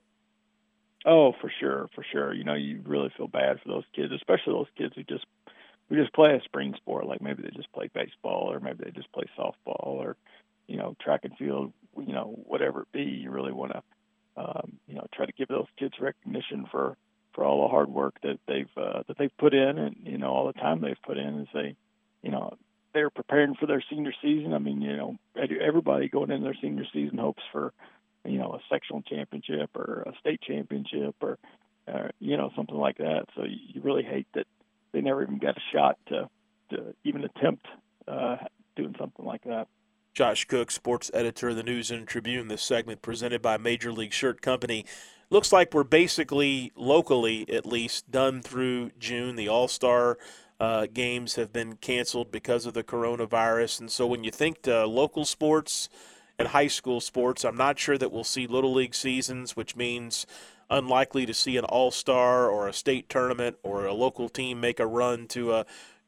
S10: Oh, for sure, for sure. You know, you really feel bad for those kids, especially those kids who just who just play a spring sport, like maybe they just play baseball or maybe they just play softball or, you know, track and field, you know, whatever it be. You really want to, um, you know, try to give those kids recognition for, for all the hard work that they've uh, that they've put in and, you know, all the time they've put in as they, you know, they're preparing for their senior season. I mean, you know, everybody going into their senior season hopes for, you know, a sectional championship or a state championship or, uh, you know, something like that. So you, you really hate that they never even got a shot to, to even attempt uh, doing something like that.
S6: Josh Cook, sports editor of the News and Tribune. This segment presented by Major League Shirt Company. Looks like we're basically, locally at least, done through June. The All-Star uh, games have been canceled because of the coronavirus. And so when you think to local sports and high school sports, I'm not sure that we'll see Little League seasons, which means unlikely to see an all-star or a state tournament or a local team make a run to a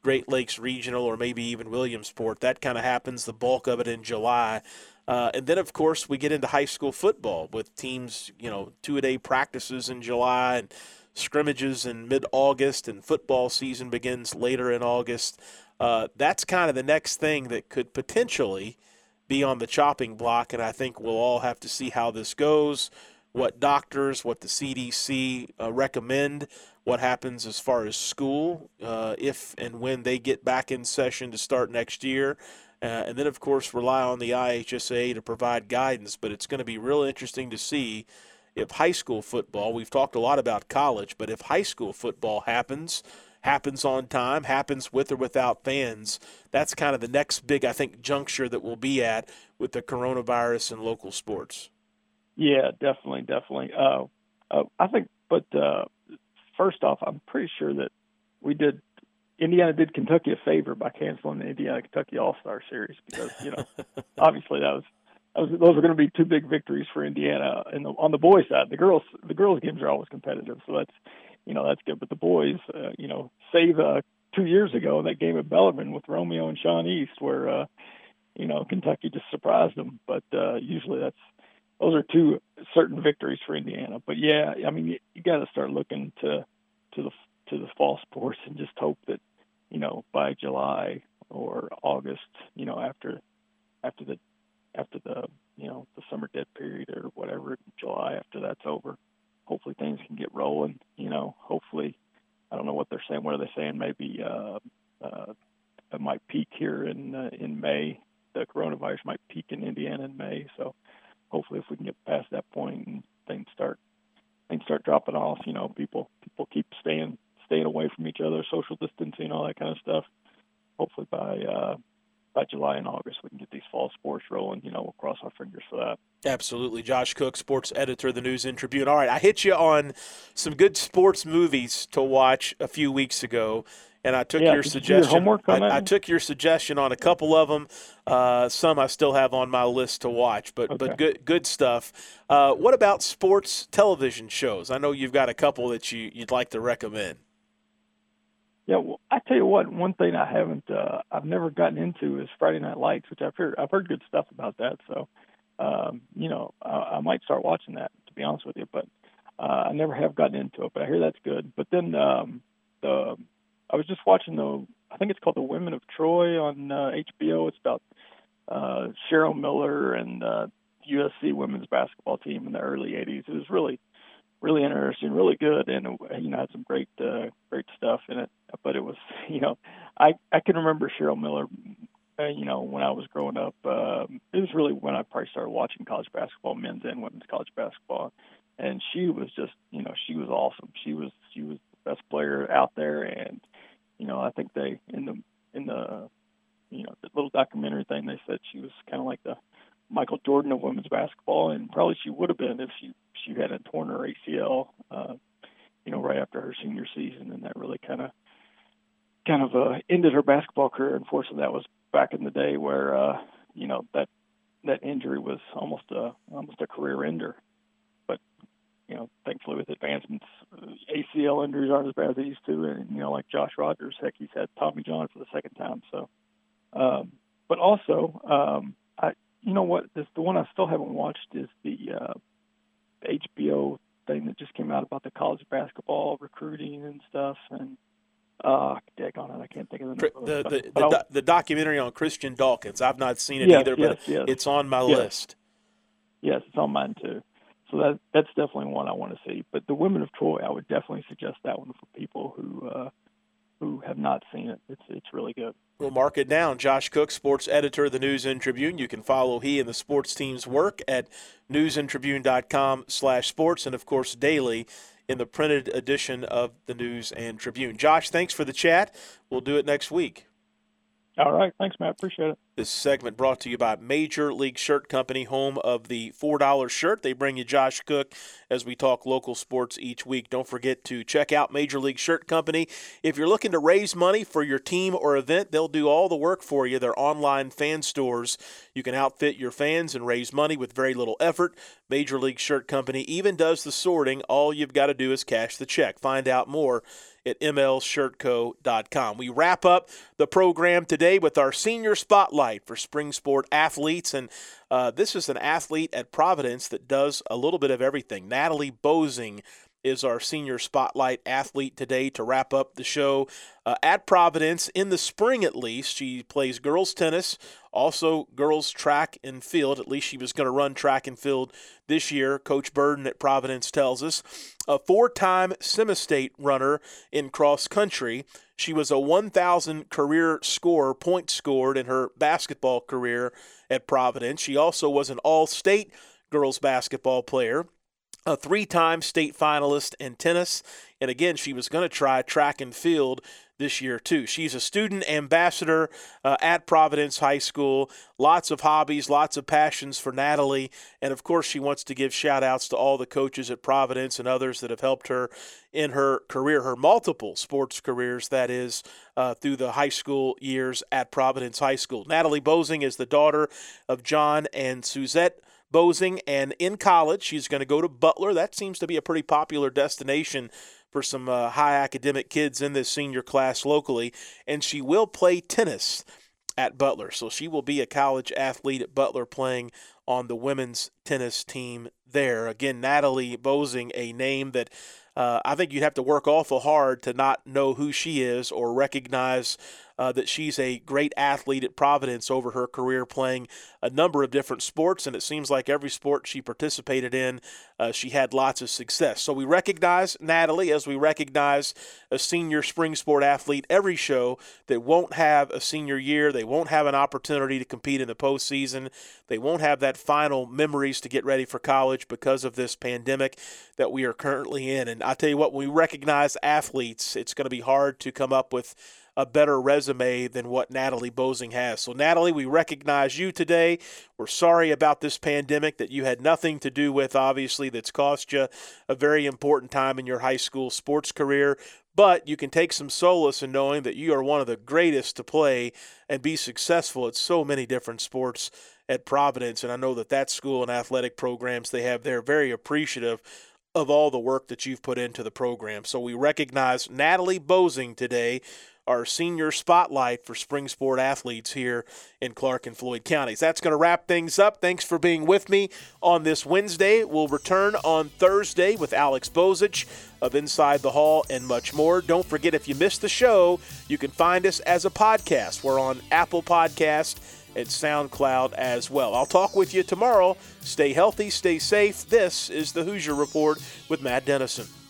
S6: Great Lakes Regional or maybe even Williamsport. That kind of happens, the bulk of it in July. Uh, and then, of course, we get into high school football with teams, you know, two-a-day practices in July and scrimmages in mid-August, and football season begins later in August. Uh, that's kind of the next thing that could potentially be on the chopping block, and I think we'll all have to see how this goes, what doctors, what the C D C uh, recommend, what happens as far as school, uh, if and when they get back in session to start next year. Uh, and then, of course, rely on the I H S A to provide guidance. But it's going to be real interesting to see if high school football, we've talked a lot about college, but if high school football happens, happens on time, happens with or without fans, that's kind of the next big, I think, juncture that we'll be at with the coronavirus and local sports.
S10: Yeah, definitely, definitely. Uh, uh, I think, but uh, first off, I'm pretty sure that we did, Indiana did Kentucky a favor by canceling the Indiana-Kentucky All-Star Series because, you know, obviously that was, that was those are going to be two big victories for Indiana. And on the boys' side, the girls the girls' games are always competitive, so that's, you know, that's good. But the boys, uh, you know, save uh, two years ago in that game at Bellarmine with Romeo and Sean East where, uh, you know, Kentucky just surprised them. But uh, usually that's, those are two certain victories for Indiana. But yeah, I mean, you, you got to start looking to to the to the fall sports and just hope that, you know, by July or August, you know, after after the after the you know the summer dead period or whatever, July after that's over, hopefully things can get rolling. You know, hopefully, I don't know what they're saying. What are they saying? Maybe uh, uh, it might peak here in uh, in May. The coronavirus might peak in Indiana in May. So hopefully, if we can get past that point and things start things start dropping off, you know, people people keep staying staying away from each other, social distancing, all that kind of stuff. Hopefully by uh, by July and August we can get these fall sports rolling. You know, we'll cross our fingers for that.
S6: Absolutely. Josh Cook, sports editor of the News and Tribune. All right, I hit you on some good sports movies to watch a few weeks ago, and I took
S10: yeah,
S6: your
S10: did
S6: suggestion.
S10: You do your homework on
S6: I,
S10: that?
S6: I took your suggestion on a couple of them. Uh, some I still have on my list to watch, but
S10: okay.
S6: but good good stuff. Uh, what about sports television shows? I know you've got a couple that you you'd like to recommend.
S10: Yeah, well, I tell you what, one thing I haven't, uh, I've never gotten into is Friday Night Lights, which I've heard, I've heard good stuff about that. So, um, you know, I, I might start watching that, to be honest with you. But uh, I never have gotten into it, but I hear that's good. But then um, the, I was just watching the, I think it's called The Women of Troy on uh, H B O. It's about uh, Cheryl Miller and uh, U S C women's basketball team in the early eighties. It was really, really interesting, really good, and you know, had some great, uh, great stuff in it. But it was, you know, I I can remember Cheryl Miller, uh, you know, when I was growing up. Um, it was really when I probably started watching college basketball, men's and women's college basketball, and she was just, you know, she was awesome. She was she was the best player out there, and you know, I think they in the in the you know the little documentary thing they said she was kind of like the Michael Jordan of women's basketball, and probably she would have been if she she hadn't torn her A C L, uh, you know, right after her senior season, and that really kind of kind of uh, ended her basketball career. Unfortunately, that was back in the day where uh, you know that that injury was almost a almost a career ender. But you know, thankfully with advancements, A C L injuries aren't as bad as they used to, and you know, like Josh Rogers, heck, he's had Tommy John for the second time. So, um, but also, um, I. You know what? This the one I still haven't watched is the uh, H B O thing that just came out about the college basketball recruiting and stuff. And uh, daggone it, I can't think of the name.
S6: The
S10: of
S6: the
S10: it.
S6: the, the, the documentary on Christian Dawkins. I've not seen it
S10: yes,
S6: either,
S10: yes,
S6: but
S10: yes.
S6: it's on my
S10: yes.
S6: list.
S10: Yes, it's on mine too. So that that's definitely one I want to see. But The Women of Troy, I would definitely suggest that one for people who uh, who have not seen it. It's it's really good.
S6: We'll mark it down. Josh Cook, sports editor of the News and Tribune. You can follow he and the sports team's work at newsandtribune.com slash sports, and, of course, daily in the printed edition of the News and Tribune. Josh, thanks for the chat. We'll do it next week.
S10: All right. Thanks, Matt. Appreciate it.
S6: This segment brought to you by Major League Shirt Company, home of the four dollar shirt. They bring you Josh Cook as we talk local sports each week. Don't forget to check out Major League Shirt Company. If you're looking to raise money for your team or event, they'll do all the work for you. They're online fan stores. You can outfit your fans and raise money with very little effort. Major League Shirt Company even does the sorting. All you've got to do is cash the check. Find out more at m l shirt co dot com. We wrap up the program today with our senior spotlight for spring sport athletes, and uh, this is an athlete at Providence that does a little bit of everything. Natalie Bozing is our senior spotlight athlete today to wrap up the show. Uh, at Providence, in the spring at least, she plays girls tennis, also girls track and field. At least she was going to run track and field this year, Coach Burden at Providence tells us. A four-time semi-state runner in cross country. She was a one thousand career scorer, points scored in her basketball career at Providence. She also was an all-state girls basketball player, a three-time state finalist in tennis, and again, she was going to try track and field this year too. She's a student ambassador uh, at Providence High School. Lots of hobbies, lots of passions for Natalie, and of course she wants to give shout-outs to all the coaches at Providence and others that have helped her in her career, her multiple sports careers, that is, uh, through the high school years at Providence High School. Natalie Bozing is the daughter of John and Suzette Bozing, and in college she's going to go to Butler. That seems to be a pretty popular destination for some uh, high academic kids in this senior class locally, and she will play tennis at Butler. So she will be a college athlete at Butler playing on the women's tennis team there. Again, Natalie Bozing, a name that uh, I think you'd have to work awful hard to not know who she is or recognize uh, that she's a great athlete at Providence over her career playing a number of different sports, and it seems like every sport she participated in, uh, she had lots of success. So we recognize Natalie as we recognize a senior spring sport athlete every show that won't have a senior year. They won't have an opportunity to compete in the postseason. They won't have that final memories to get ready for college because of this pandemic that we are currently in. And I tell you what, when we recognize athletes, it's going to be hard to come up with a better resume than what Natalie Bozing has. So, Natalie, we recognize you today. We're sorry about this pandemic that you had nothing to do with, obviously, that's cost you a very important time in your high school sports career. But you can take some solace in knowing that you are one of the greatest to play and be successful at so many different sports at Providence. And I know that that school and athletic programs they have there are very appreciative of all the work that you've put into the program. So we recognize Natalie Bozing today, our senior spotlight for spring sport athletes here in Clark and Floyd counties. That's going to wrap things up. Thanks for being with me on this Wednesday. We'll return on Thursday with Alex Bozich of Inside the Hall and much more. Don't forget, if you missed the show, you can find us as a podcast. We're on Apple Podcast and SoundCloud as well. I'll talk with you tomorrow. Stay healthy, stay safe. This is the Hoosier Report with Matt Dennison.